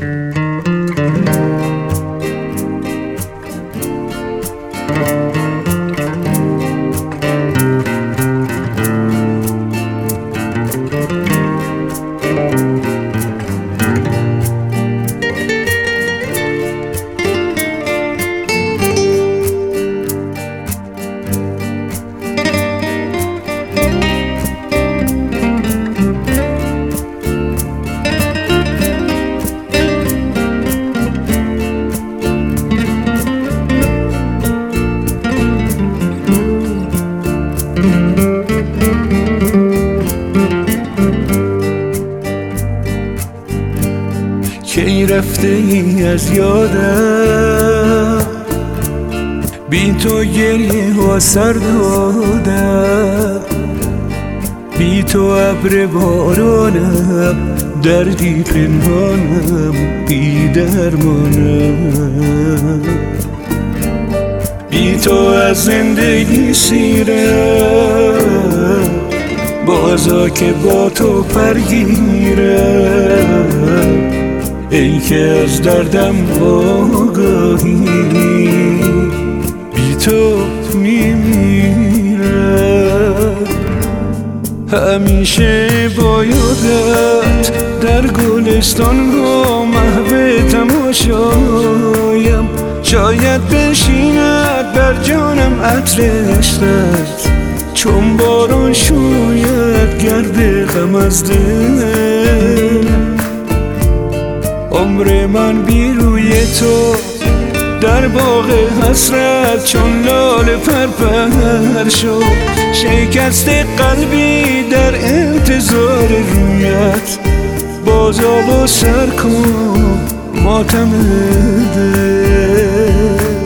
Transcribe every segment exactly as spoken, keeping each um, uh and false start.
کی رفته ای از یادم، بی تو گریه ها سر دادم، بی تو ابر بارانم، دردی پنهانم، بی درمانم. بی تو از زندگی سیرم، بازا که با تو پرگیرم. ای که از دردم آگاهی، بی تو میمیرم. همیشه با یادت در گلستان با محو تماشایم، شاید بنشیند بر جانم عطر عشقت، چون باران شوید گرد غم از دل. عمر من بی روی تو در باغ حسرت چون لاله پرپر شد، شکست قلبی در انتظار رویت، بازا و سر کن ماتم دل.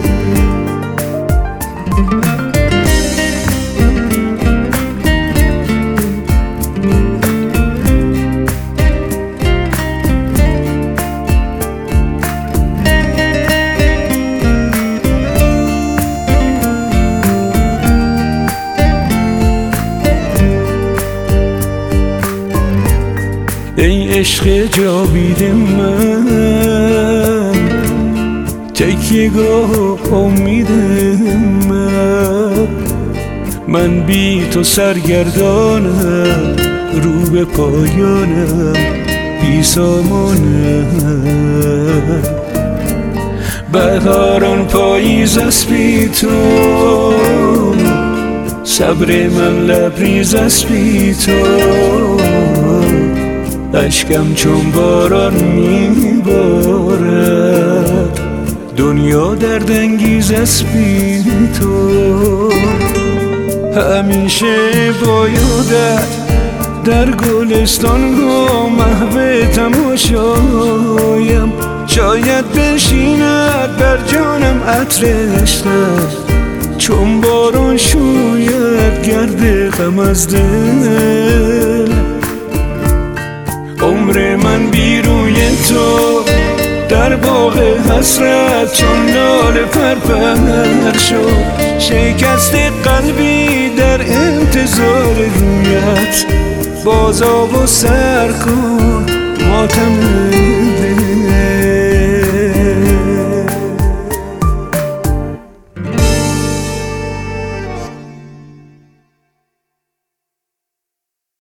ای عشق جاوید من، تکیه‌گاه امید من، من بی تو سرگردانم، رو به پایانم، بی سامانم. بهاران پاییز است بی تو، صبر من لبریز است بی تو. اشکم چون باران میبارد، دنیا دردانگیز است بی تو. همیشه با یادت در گلستان با محو تماشایم، شاید بنشیند بر جانم عطر عشقت، چون باران شوید گرد غم از دل. عمر من بی روی تو در باغ حسرت چون لاله پرپر شد، شکست قلبی در انتظار رویت، بازا و سر کن ماتم دل.